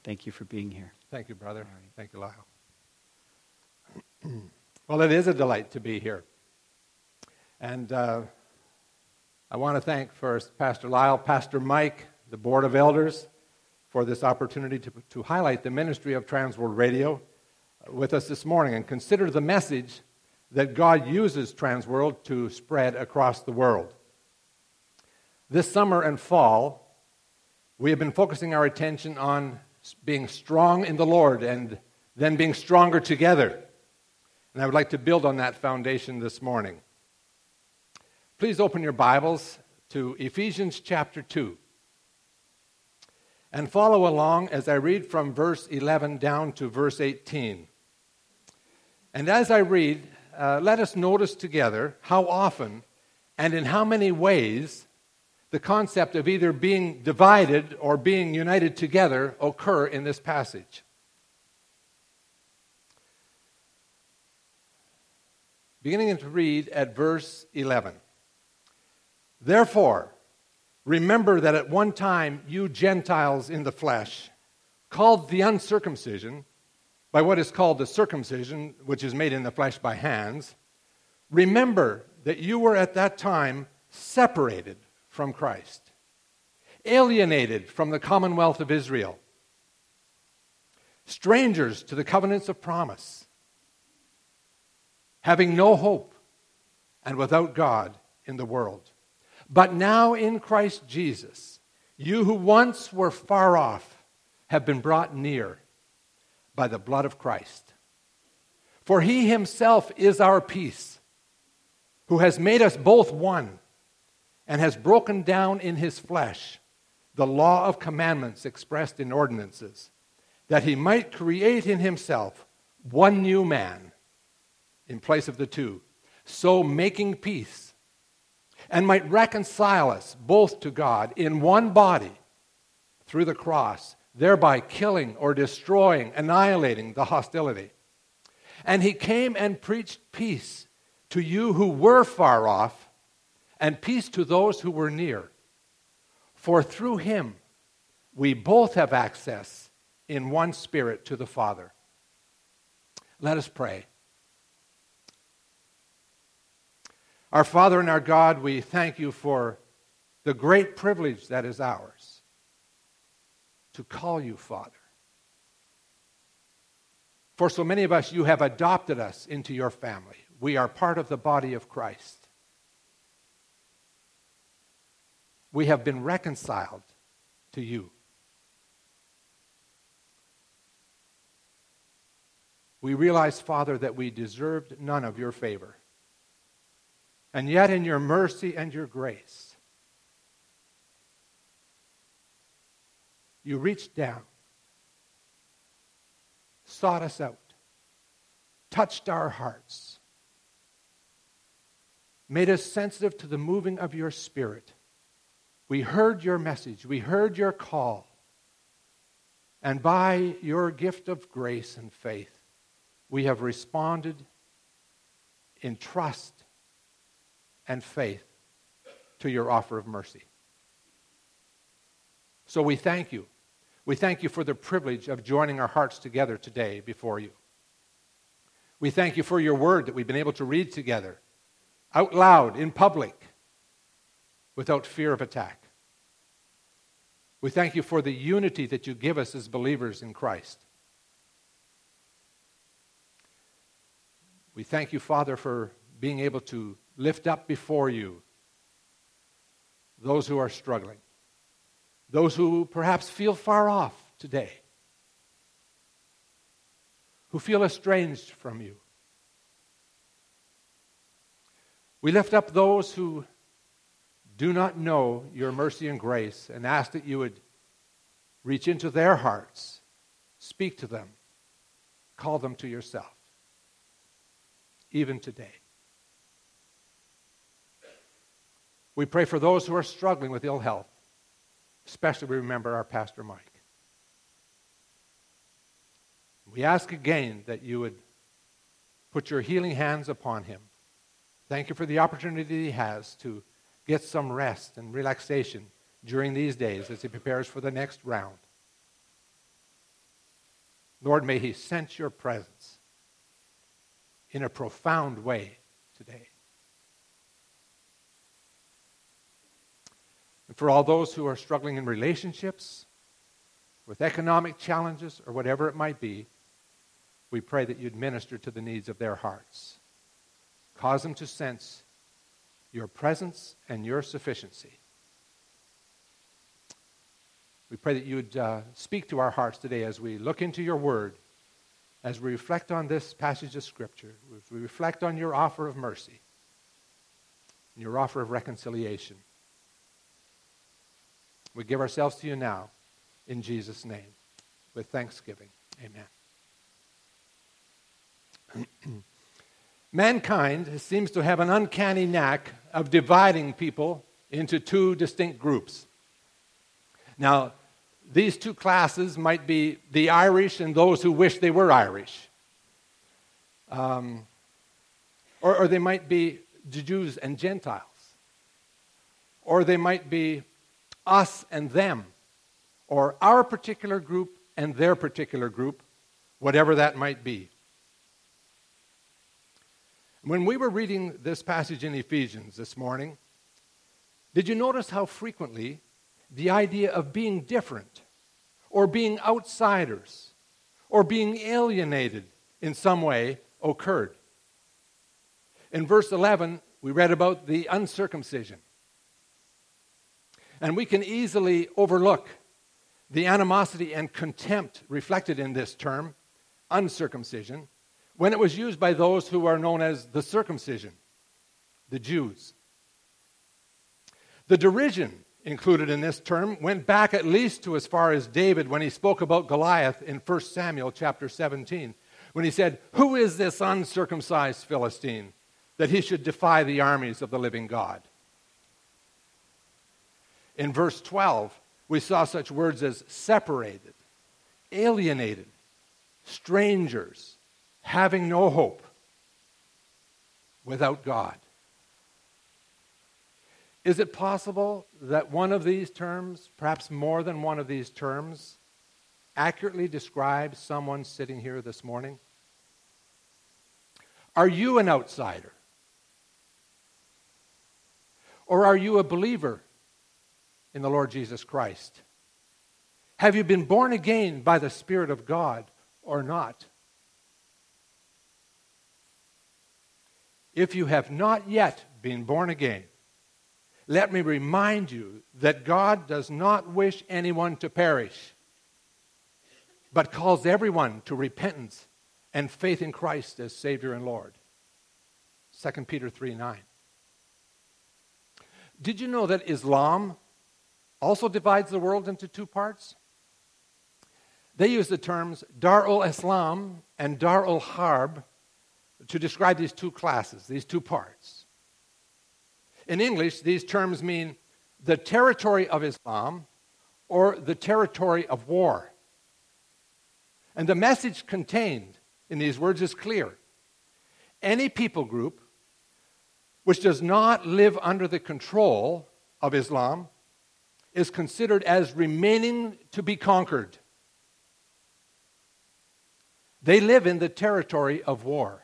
Thank you for being here. Thank you, brother. All right. Thank you, Lyle. Well, it is a delight to be here. And I want to thank first Pastor Lyle, Pastor Mike, the Board of Elders, for this opportunity to highlight the ministry of Transworld Radio with us this morning and consider the message that God uses Transworld to spread across the world. This summer and fall, we have been focusing our attention on being strong in the Lord and then being stronger together. And I would like to build on that foundation this morning. Please open your Bibles to Ephesians chapter 2 and follow along as I read from verse 11 down to verse 18. And as I read, let us notice together how often and in how many ways the concept of either being divided or being united together occur in this passage. Beginning to read at verse 11. Therefore, remember that at one time you Gentiles in the flesh, called the uncircumcision by what is called the circumcision, which is made in the flesh by hands, remember that you were at that time separated from Christ, alienated from the commonwealth of Israel, strangers to the covenants of promise, having no hope and without God in the world. But now in Christ Jesus, you who once were far off have been brought near by the blood of Christ. For he himself is our peace, who has made us both one, and has broken down in his flesh the law of commandments expressed in ordinances, that he might create in himself one new man in place of the two, so making peace, and might reconcile us both to God in one body through the cross, thereby killing or destroying, annihilating the hostility. And he came and preached peace to you who were far off, and peace to those who were near. For through him we both have access in one Spirit to the Father. Let us pray. Our Father and our God, we thank you for the great privilege that is ours to call you Father. For so many of us, you have adopted us into your family. We are part of the body of Christ. We have been reconciled to you. We realize, Father, that we deserved none of your favor. And yet in your mercy and your grace, you reached down, sought us out, touched our hearts, made us sensitive to the moving of your Spirit. We heard your message. We heard your call. And by your gift of grace and faith, we have responded in trust and faith to your offer of mercy. So we thank you. We thank you for the privilege of joining our hearts together today before you. We thank you for your word that we've been able to read together, out loud, in public, without fear of attack. We thank you for the unity that you give us as believers in Christ. We thank you, Father, for being able to lift up before you those who are struggling, those who perhaps feel far off today, who feel estranged from you. We lift up those who do not know your mercy and grace and ask that you would reach into their hearts, speak to them, call them to yourself, even today. We pray for those who are struggling with ill health. Especially we remember our Pastor Mike. We ask again that you would put your healing hands upon him. Thank you for the opportunity he has to get some rest and relaxation during these days as he prepares for the next round. Lord, may he sense your presence in a profound way today. And for all those who are struggling in relationships, with economic challenges, or whatever it might be, we pray that you'd minister to the needs of their hearts. Cause them to sense your presence and your sufficiency. We pray that you would speak to our hearts today as we look into your word, as we reflect on this passage of Scripture, as we reflect on your offer of mercy, and your offer of reconciliation. We give ourselves to you now, in Jesus' name, with thanksgiving. Amen. Mankind seems to have an uncanny knack of dividing people into two distinct groups. Now, these two classes might be the Irish and those who wish they were Irish. Or they might be the Jews and Gentiles. Or they might be us and them. Or our particular group and their particular group, whatever that might be. When we were reading this passage in Ephesians this morning, did you notice how frequently the idea of being different, or being outsiders, or being alienated in some way occurred? In verse 11, we read about the uncircumcision. And we can easily overlook the animosity and contempt reflected in this term, uncircumcision, when it was used by those who are known as the circumcision, the Jews. The derision included in this term went back at least to as far as David when he spoke about Goliath in 1 Samuel chapter 17, when he said, "Who is this uncircumcised Philistine that he should defy the armies of the living God?" In verse 12, we saw such words as separated, alienated, strangers, having no hope, without God. Is it possible that one of these terms, perhaps more than one of these terms, accurately describes someone sitting here this morning? Are you an outsider? Or are you a believer in the Lord Jesus Christ? Have you been born again by the Spirit of God or not? If you have not yet been born again, let me remind you that God does not wish anyone to perish, but calls everyone to repentance and faith in Christ as Savior and Lord. 2 Peter 3:9. Did you know that Islam also divides the world into two parts? They use the terms Dar ul-Islam and Dar ul-Harb to describe these two classes, these two parts. In English, these terms mean the territory of Islam or the territory of war. And the message contained in these words is clear. Any people group which does not live under the control of Islam is considered as remaining to be conquered. They live in the territory of war.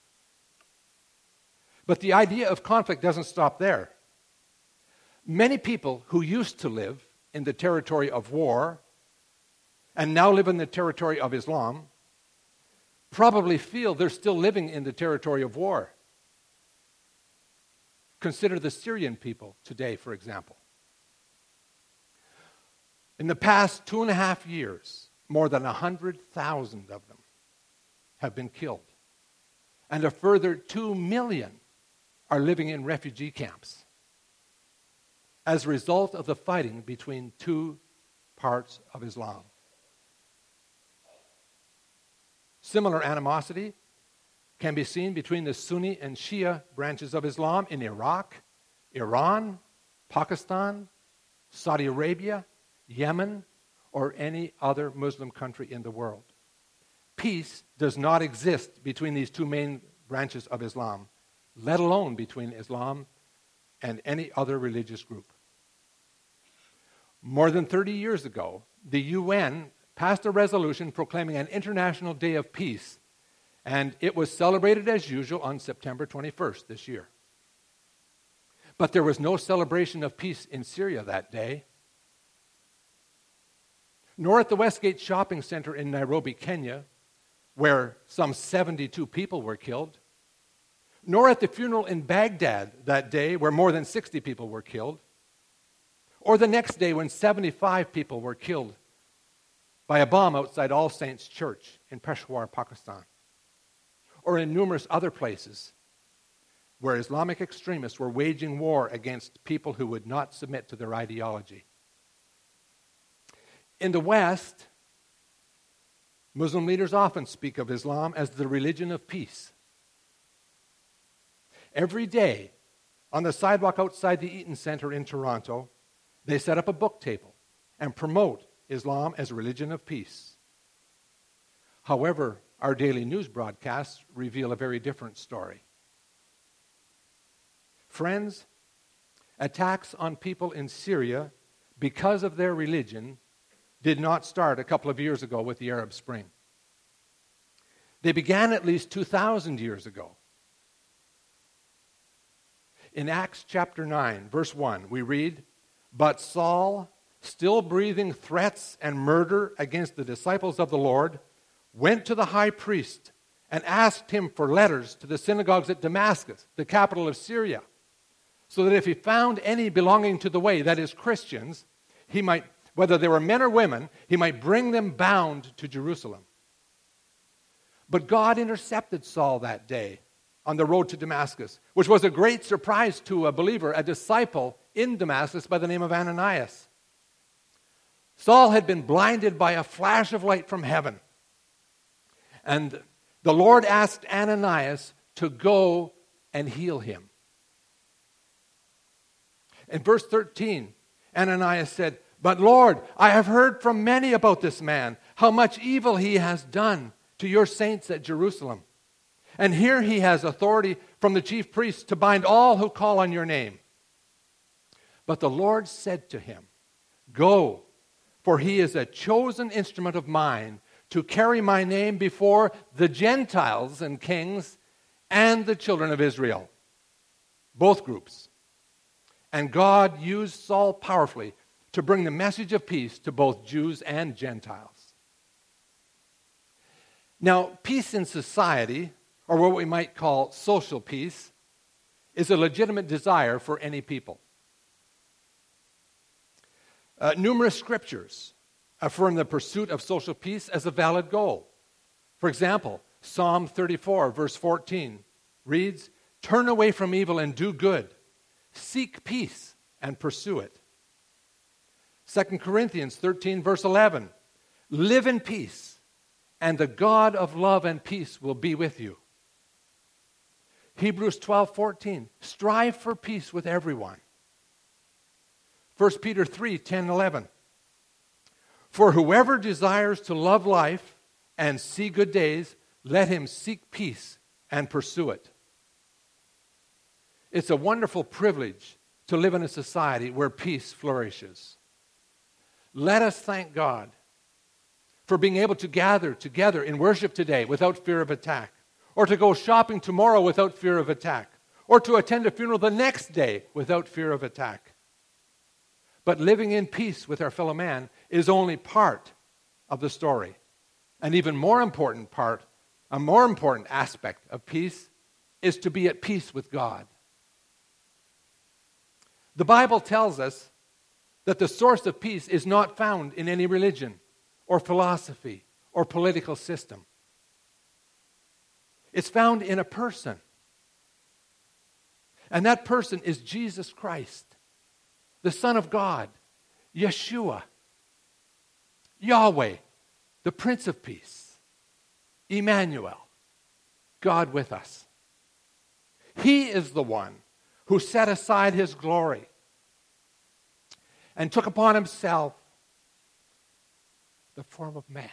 But the idea of conflict doesn't stop there. Many people who used to live in the territory of war and now live in the territory of Islam probably feel they're still living in the territory of war. Consider the Syrian people today, for example. In the past 2.5 years, more than 100,000 of them have been killed. And a further 2 million are living in refugee camps as a result of the fighting between two parts of Islam. Similar animosity can be seen between the Sunni and Shia branches of Islam in Iraq, Iran, Pakistan, Saudi Arabia, Yemen, or any other Muslim country in the world. Peace does not exist between these two main branches of Islam, let alone between Islam and any other religious group. More than 30 years ago, the UN passed a resolution proclaiming an International Day of Peace, and it was celebrated as usual on September 21st this year. But there was no celebration of peace in Syria that day, nor at the Westgate Shopping Center in Nairobi, Kenya, where some 72 people were killed, nor at the funeral in Baghdad that day, where more than 60 people were killed, or the next day when 75 people were killed by a bomb outside All Saints Church in Peshawar, Pakistan, or in numerous other places where Islamic extremists were waging war against people who would not submit to their ideology. In the West, Muslim leaders often speak of Islam as the religion of peace. Every day, on the sidewalk outside the Eaton Center in Toronto, they set up a book table and promote Islam as a religion of peace. However, our daily news broadcasts reveal a very different story. Friends, attacks on people in Syria because of their religion did not start a couple of years ago with the Arab Spring. They began at least 2,000 years ago. In Acts chapter 9, verse 1, we read, "But Saul, still breathing threats and murder against the disciples of the Lord, went to the high priest and asked him for letters to the synagogues at Damascus, the capital of Syria, so that if he found any belonging to the way, that is, Christians, he might, whether they were men or women, he might bring them bound to Jerusalem. But God intercepted Saul that day on the road to Damascus, which was a great surprise to a believer, a disciple in Damascus by the name of Ananias. Saul had been blinded by a flash of light from heaven. And the Lord asked Ananias to go and heal him. In verse 13, Ananias said, "But Lord, I have heard from many about this man, how much evil he has done to your saints at Jerusalem. And here he has authority from the chief priests to bind all who call on your name." But the Lord said to him, "Go, for he is a chosen instrument of mine to carry my name before the Gentiles and kings and the children of Israel." Both groups. And God used Saul powerfully to bring the message of peace to both Jews and Gentiles. Now, peace in society, or what we might call social peace, is a legitimate desire for any people. Numerous scriptures affirm the pursuit of social peace as a valid goal. For example, Psalm 34, verse 14 reads, "Turn away from evil and do good. Seek peace and pursue it." 2 Corinthians 13, verse 11, "Live in peace, and the God of love and peace will be with you." Hebrews 12:14, "Strive for peace with everyone." 1 Peter 3:10, 11, "For whoever desires to love life and see good days, let him seek peace and pursue it." It's a wonderful privilege to live in a society where peace flourishes. Let us thank God for being able to gather together in worship today without fear of attack, or to go shopping tomorrow without fear of attack, or to attend a funeral the next day without fear of attack. But living in peace with our fellow man is only part of the story. An even more important part, a more important aspect of peace is to be at peace with God. The Bible tells us that the source of peace is not found in any religion or philosophy or political system. It's found in a person. And that person is Jesus Christ, the Son of God, Yeshua, Yahweh, the Prince of Peace, Emmanuel, God with us. He is the one who set aside his glory and took upon himself the form of man,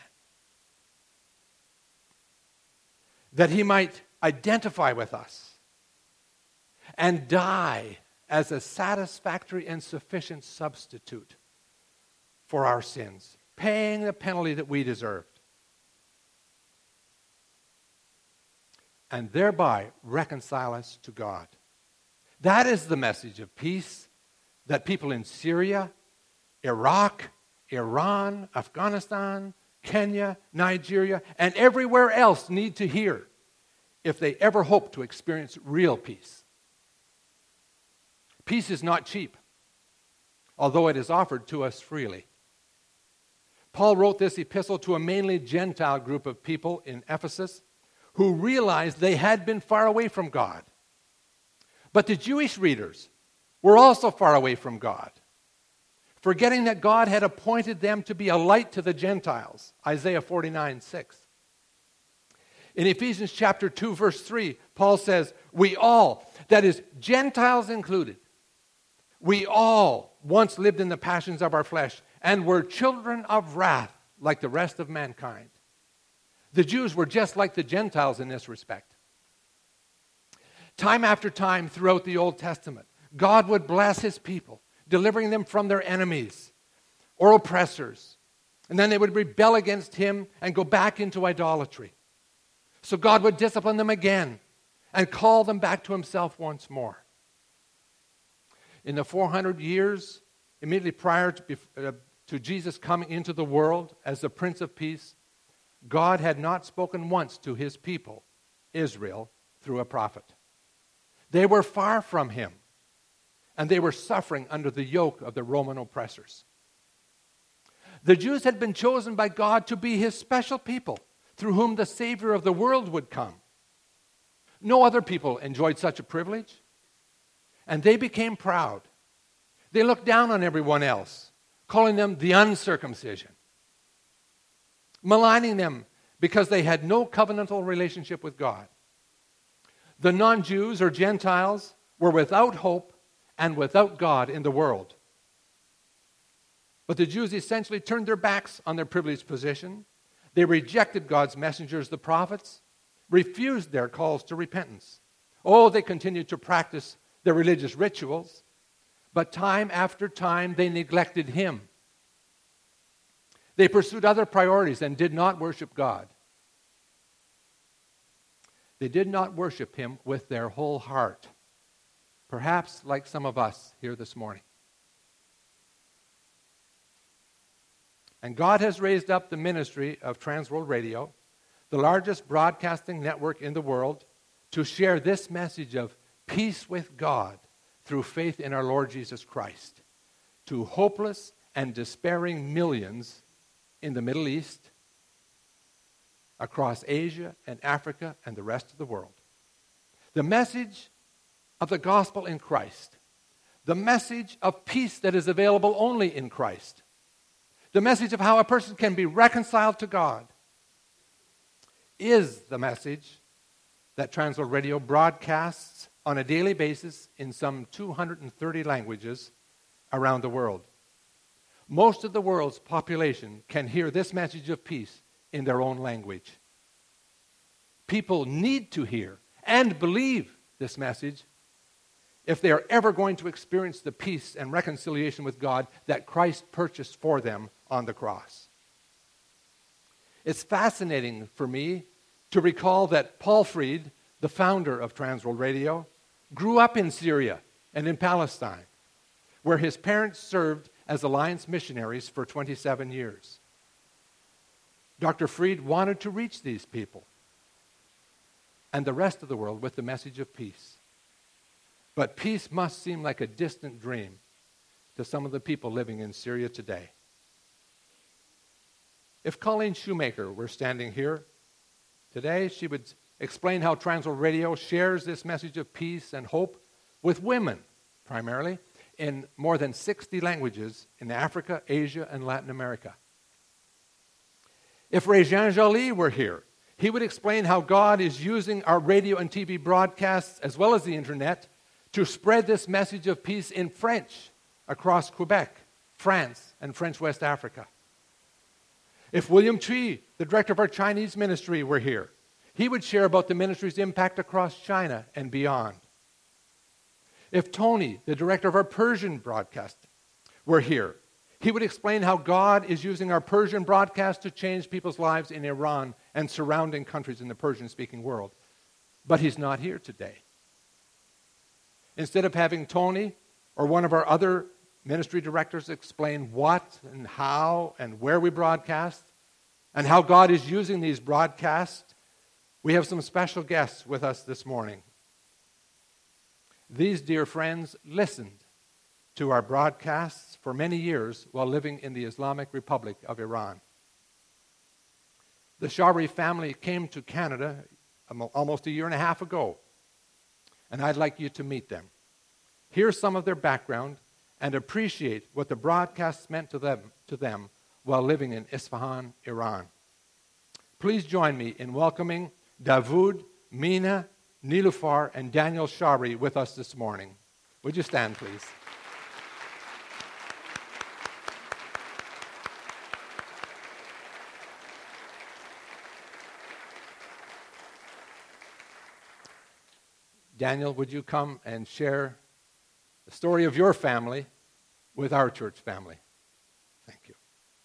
that he might identify with us and die as a satisfactory and sufficient substitute for our sins. paying the penalty that we deserved, and thereby reconcile us to God. That is the message of peace that people in Syria, Iraq, Iran, Afghanistan, Kenya, Nigeria, and everywhere else need to hear if they ever hope to experience real peace. Peace is not cheap, although it is offered to us freely. Paul wrote this epistle to a mainly Gentile group of people in Ephesus who realized they had been far away from God. But the Jewish readers were also far away from God, forgetting that God had appointed them to be a light to the Gentiles, Isaiah 49:6. In Ephesians chapter 2, verse 3, Paul says, we all, that is, Gentiles included, we all once lived in the passions of our flesh and were children of wrath like the rest of mankind. The Jews were just like the Gentiles in this respect. Time after time throughout the Old Testament, God would bless his people, delivering them from their enemies or oppressors. And then they would rebel against him and go back into idolatry. So God would discipline them again and call them back to himself once more. In the 400 years immediately prior to Jesus coming into the world as the Prince of Peace, God had not spoken once to his people, Israel, through a prophet. They were far from him, and they were suffering under the yoke of the Roman oppressors. The Jews had been chosen by God to be his special people, through whom the Savior of the world would come. No other people enjoyed such a privilege, and they became proud. They looked down on everyone else, calling them the uncircumcision, maligning them because they had no covenantal relationship with God. The non-Jews or Gentiles were without hope and without God in the world. But the Jews essentially turned their backs on their privileged position. They rejected God's messengers, the prophets, refused their calls to repentance. Oh, they continued to practice their religious rituals, but time after time they neglected him. They pursued other priorities and did not worship God. They did not worship him with their whole heart, perhaps like some of us here this morning. And God has raised up the ministry of Transworld Radio, the largest broadcasting network in the world, to share this message of peace with God through faith in our Lord Jesus Christ to hopeless and despairing millions in the Middle East, across Asia and Africa and the rest of the world. The message of the gospel in Christ, the message of peace that is available only in Christ, the message of how a person can be reconciled to God, is the message that Transworld Radio broadcasts on a daily basis in some 230 languages around the world. Most of the world's population can hear this message of peace in their own language. People need to hear and believe this message if they are ever going to experience the peace and reconciliation with God that Christ purchased for them on the cross. It's fascinating for me to recall that Paul Fried, the founder of Transworld Radio, grew up in Syria and in Palestine, where his parents served as Alliance missionaries for 27 years. Dr. Fried wanted to reach these people and the rest of the world with the message of peace. But peace must seem like a distant dream to some of the people living in Syria today. If Colleen Shoemaker were standing here today, she would explain how Transworld Radio shares this message of peace and hope with women, primarily, in more than 60 languages in Africa, Asia, and Latin America. If Régent Joly were here, he would explain how God is using our radio and TV broadcasts, as well as the internet, to spread this message of peace in French across Quebec, France, and French West Africa. If William Chi, the director of our Chinese ministry, were here, he would share about the ministry's impact across China and beyond. If Tony, the director of our Persian broadcast, were here, He would explain how God is using our Persian broadcast to change people's lives in Iran and surrounding countries in the Persian-speaking world. But he's not here today. Instead of having Tony or one of our other ministry directors explain what and how and where we broadcast and how God is using these broadcasts, we have some special guests with us this morning. These dear friends listened to our broadcasts for many years while living in the Islamic Republic of Iran. The Shari family came to Canada almost a year and a half ago, and I'd like you to meet them. Hear some of their background and appreciate what the broadcasts meant to them while living in Isfahan, Iran. Please join me in welcoming Davood, Mina, Nilufar, and Daniel Shari with us this morning. Would you stand, please? Daniel, would you come and share the story of your family with our church family? Thank you.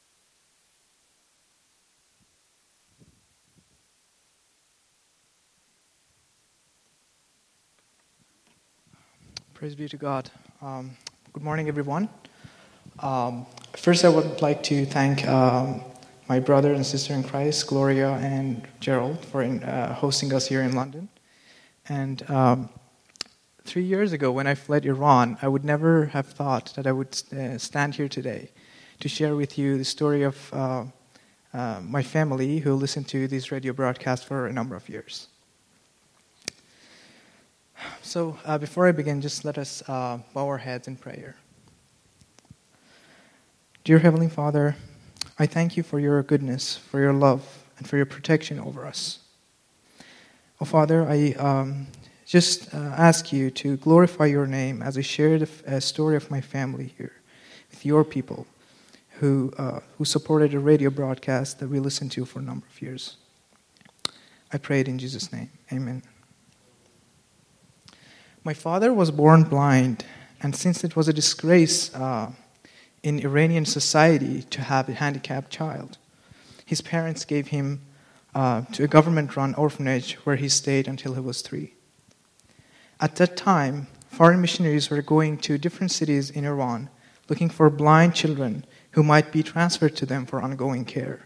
Praise be to God. Good morning, everyone. First, I would like to thank my brother and sister in Christ, Gloria and Gerald, for hosting us here in London. And 3 years ago, when I fled Iran, I would never have thought that I would stand here today to share with you the story of my family who listened to these radio broadcasts for a number of years. So before I begin, just let us bow our heads in prayer. Dear Heavenly Father, I thank you for your goodness, for your love, and for your protection over us. Oh Father, I just ask you to glorify your name as I share the story of my family here with your people who supported a radio broadcast that we listened to for a number of years. I pray it in Jesus' name. Amen. My father was born blind, and since it was a disgrace in Iranian society to have a handicapped child, his parents gave him to a government-run orphanage where he stayed until he was 3. At that time, foreign missionaries were going to different cities in Iran looking for blind children who might be transferred to them for ongoing care.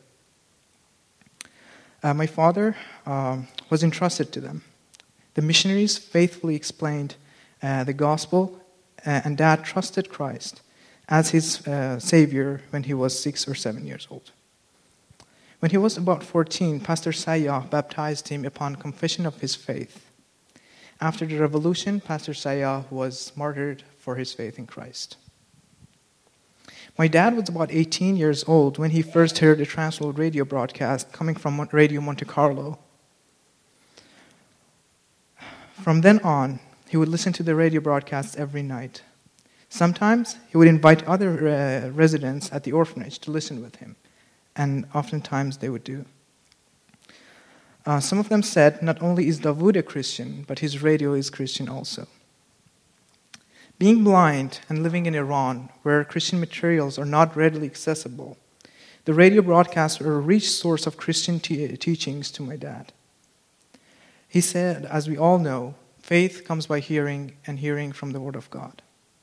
My father was entrusted to them. The missionaries faithfully explained the gospel, and Dad trusted Christ as his Savior when he was 6 or 7 years old. When he was about 14, Pastor Sayyah baptized him upon confession of his faith. After the revolution, Pastor Sayyah was martyred for his faith in Christ. My dad was about 18 years old when he first heard a Transworld radio broadcast coming from Radio Monte Carlo. From then on, he would listen to the radio broadcasts every night. Sometimes he would invite other residents at the orphanage to listen with him, and oftentimes they would do. Some of them said, not only is Davood a Christian, but his radio is Christian also. Being blind and living in Iran, where Christian materials are not readily accessible, the radio broadcasts were a rich source of Christian teachings to my dad. He said, as we all know, faith comes by hearing, and hearing from the Word of God.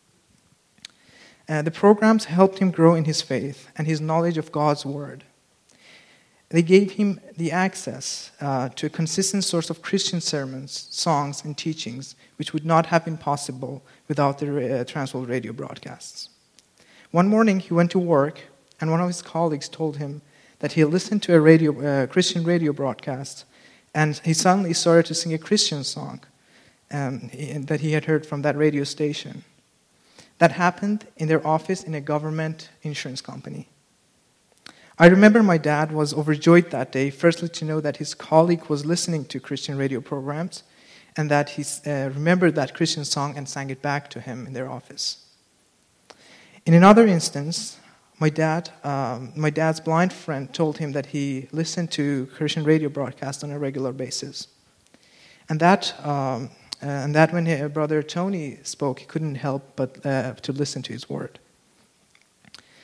The programs helped him grow in his faith and his knowledge of God's Word. They gave him the access to a consistent source of Christian sermons, songs, and teachings, which would not have been possible without the Transworld radio broadcasts. One morning, he went to work, and one of his colleagues told him that he listened to a Christian radio broadcast, and he suddenly started to sing a Christian song that he had heard from that radio station. That happened in their office in a government insurance company. I remember my dad was overjoyed that day, firstly to know that his colleague was listening to Christian radio programs, and that he remembered that Christian song and sang it back to him in their office. In another instance, my dad's blind friend told him that he listened to Christian radio broadcasts on a regular basis, and that when his brother Tony spoke, he couldn't help but to listen to his word.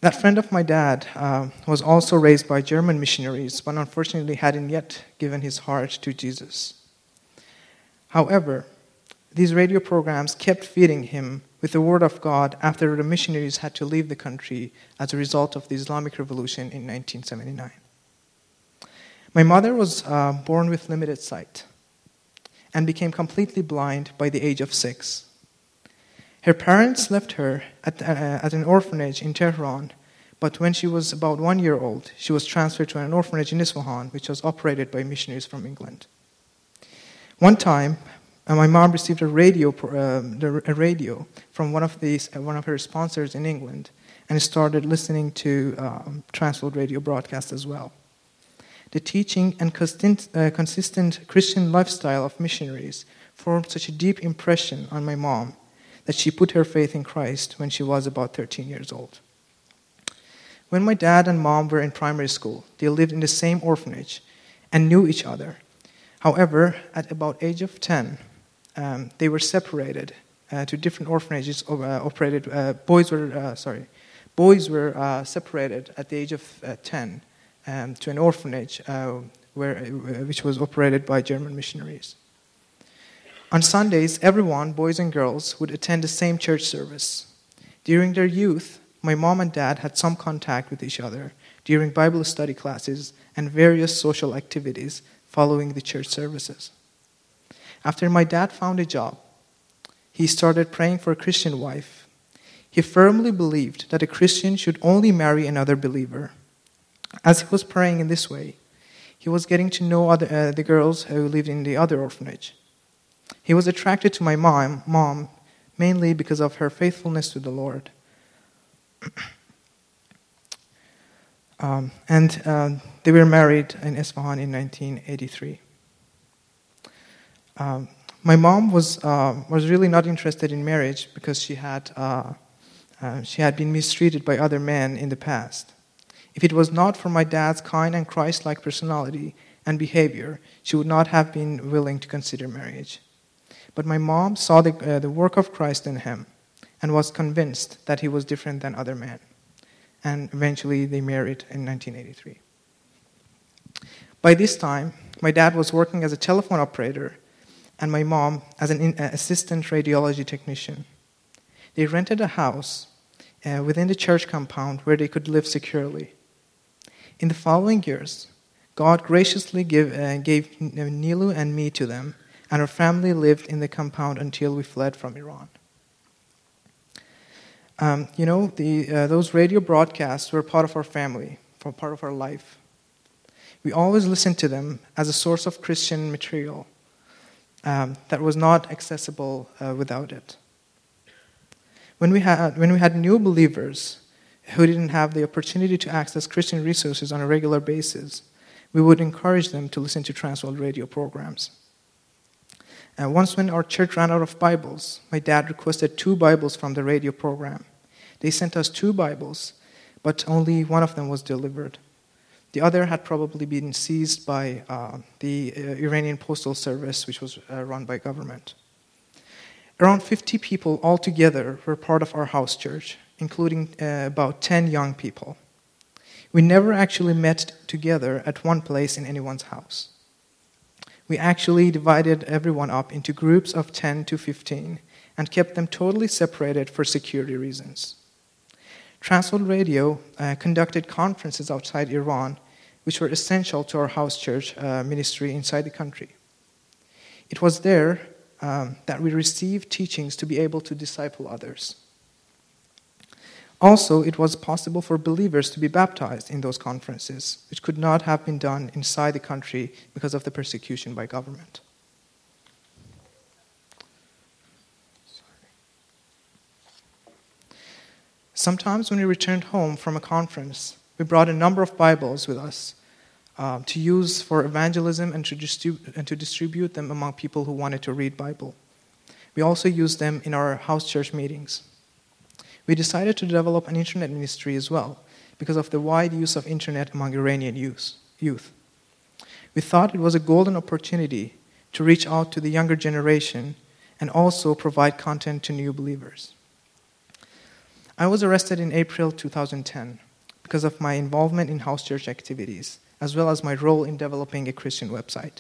That friend of my dad was also raised by German missionaries, but unfortunately hadn't yet given his heart to Jesus. However, these radio programs kept feeding him with the word of God after the missionaries had to leave the country as a result of the Islamic Revolution in 1979. My mother was born with limited sight and became completely blind by the age of 6. Her parents left her at an orphanage in Tehran, but when she was about 1 year old, she was transferred to an orphanage in Isfahan, which was operated by missionaries from England. One time, my mom received a radio from one of her sponsors in England, and started listening to Transworld Radio broadcasts as well. The teaching and consistent Christian lifestyle of missionaries formed such a deep impression on my mom that she put her faith in Christ when she was about 13 years old. When my dad and mom were in primary school, they lived in the same orphanage and knew each other. However, at about age of 10, they were separated to different orphanages operated. Boys were separated at the age of 10 to an orphanage which was operated by German missionaries. On Sundays, everyone, boys and girls, would attend the same church service. During their youth, my mom and dad had some contact with each other during Bible study classes and various social activities following the church services. After my dad found a job, he started praying for a Christian wife. He firmly believed that a Christian should only marry another believer. As he was praying in this way, he was getting to know the girls who lived in the other orphanage. He was attracted to my mom mainly because of her faithfulness to the Lord. They were married in Isfahan in 1983. My mom was really not interested in marriage because she had been mistreated by other men in the past. If it was not for my dad's kind and Christ-like personality and behavior, she would not have been willing to consider marriage. But my mom saw the work of Christ in him and was convinced that he was different than other men. And eventually they married in 1983. By this time, my dad was working as a telephone operator and my mom as an assistant radiology technician. They rented a house within the church compound where they could live securely. In the following years, God graciously gave Nilu and me to them, and our family lived in the compound until we fled from Iran. Those radio broadcasts were part of our family, part of our life. We always listened to them as a source of Christian material that was not accessible without it. When we had new believers who didn't have the opportunity to access Christian resources on a regular basis, we would encourage them to listen to Transworld Radio programs. Once when our church ran out of Bibles, my dad requested 2 Bibles from the radio program. They sent us 2 Bibles, but only one of them was delivered. The other had probably been seized by the Iranian Postal Service, which was run by government. Around 50 people altogether were part of our house church, including about 10 young people. We never actually met together at one place in anyone's house. We actually divided everyone up into groups of 10 to 15 and kept them totally separated for security reasons. Transworld Radio conducted conferences outside Iran, which were essential to our house church ministry inside the country. It was there that we received teachings to be able to disciple others. Also, it was possible for believers to be baptized in those conferences, which could not have been done inside the country because of the persecution by government. Sometimes when we returned home from a conference, we brought a number of Bibles with us to use for evangelism and to distribute them among people who wanted to read Bible. We also used them in our house church meetings. We decided to develop an internet ministry as well because of the wide use of internet among Iranian youth. We thought it was a golden opportunity to reach out to the younger generation and also provide content to new believers. I was arrested in April 2010 because of my involvement in house church activities, as well as my role in developing a Christian website.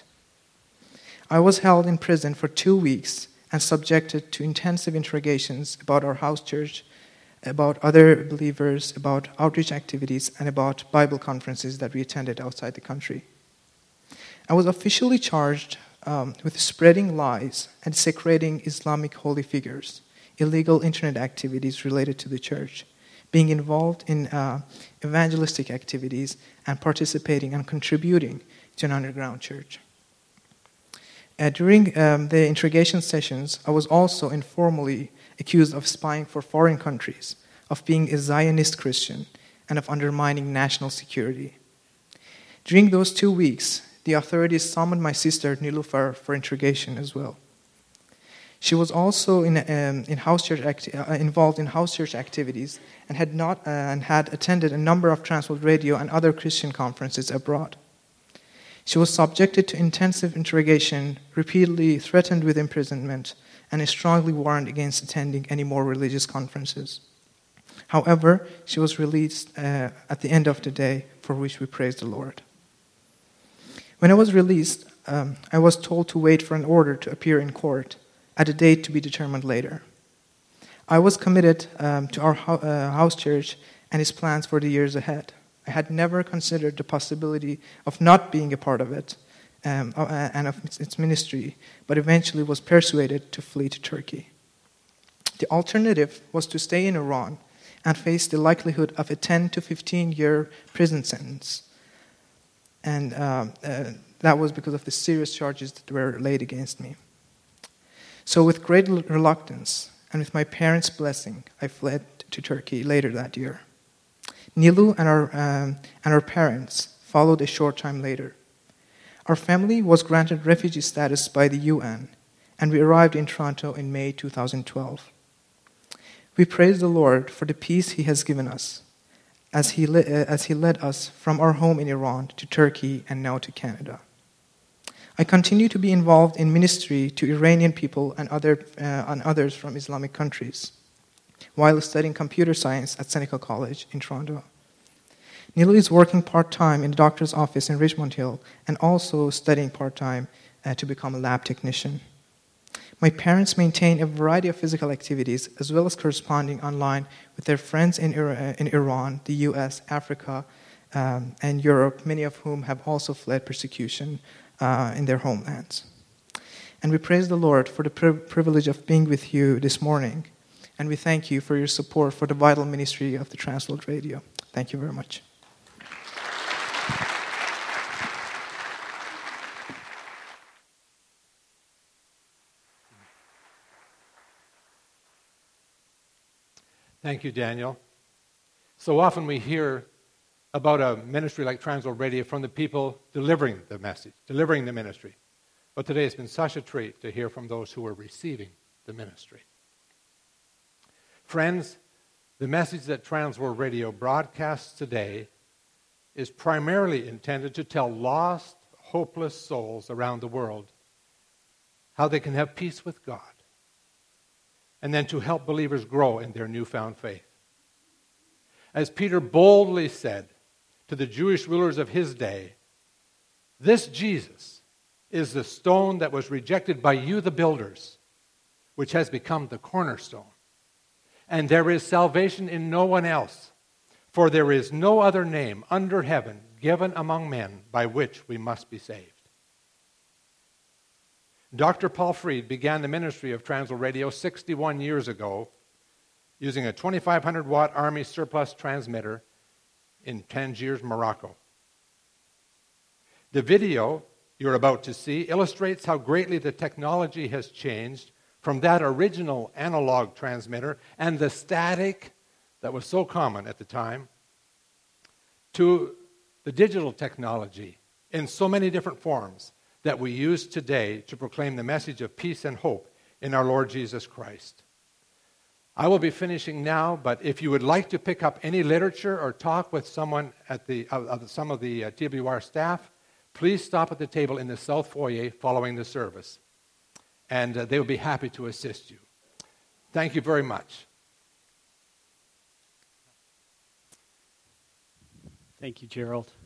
I was held in prison for 2 weeks and subjected to intensive interrogations about our house church, about other believers, about outreach activities, and about Bible conferences that we attended outside the country. I was officially charged with spreading lies and desecrating Islamic holy figures, illegal internet activities related to the church, being involved in evangelistic activities, and participating and contributing to an underground church. During the interrogation sessions, I was also informally accused of spying for foreign countries, of being a Zionist Christian, and of undermining national security. During those 2 weeks, the authorities summoned my sister Nilufar for interrogation as well. She was also involved in house church activities and had attended a number of Transworld Radio and other Christian conferences abroad. She was subjected to intensive interrogation, repeatedly threatened with imprisonment, and strongly warned against attending any more religious conferences. However, she was released at the end of the day, for which we praise the Lord. When I was released, I was told to wait for an order to appear in court at a date to be determined later. I was committed to our house church and its plans for the years ahead. I had never considered the possibility of not being a part of it and of its ministry, but eventually was persuaded to flee to Turkey. The alternative was to stay in Iran and face the likelihood of a 10 to 15-year prison sentence. And that was because of the serious charges that were laid against me. So with great reluctance and with my parents' blessing, I fled to Turkey later that year. Nilu and our parents followed a short time later. Our family was granted refugee status by the UN, and we arrived in Toronto in May 2012. We praise the Lord for the peace He has given us, as He led us from our home in Iran to Turkey and now to Canada. I continue to be involved in ministry to Iranian people and others from Islamic countries, while studying computer science at Seneca College in Toronto. Nilu is working part-time in the doctor's office in Richmond Hill and also studying part-time to become a lab technician. My parents maintain a variety of physical activities as well as corresponding online with their friends in Iran, the US, Africa, and Europe, many of whom have also fled persecution in their homelands. And we praise the Lord for the privilege of being with you this morning. And we thank you for your support for the vital ministry of the Transworld Radio. Thank you very much. Thank you, Daniel. So often we hear about a ministry like Transworld Radio from the people delivering the message, delivering the ministry. But today it's been such a treat to hear from those who are receiving the ministry. Friends, the message that Transworld Radio broadcasts today is primarily intended to tell lost, hopeless souls around the world how they can have peace with God, and then to help believers grow in their newfound faith. As Peter boldly said to the Jewish rulers of his day, "This Jesus is the stone that was rejected by you, the builders, which has become the cornerstone. And there is salvation in no one else, for there is no other name under heaven given among men by which we must be saved." Dr. Paul Freed began the ministry of Transworld Radio 61 years ago using a 2,500-watt Army surplus transmitter in Tangiers, Morocco. The video you're about to see illustrates how greatly the technology has changed from that original analog transmitter and the static that was so common at the time to the digital technology in so many different forms that we use today to proclaim the message of peace and hope in our Lord Jesus Christ. I will be finishing now, but if you would like to pick up any literature or talk with someone at some of the TWR staff, please stop at the table in the south foyer following the service, and they will be happy to assist you. Thank you very much. Thank you, Gerald.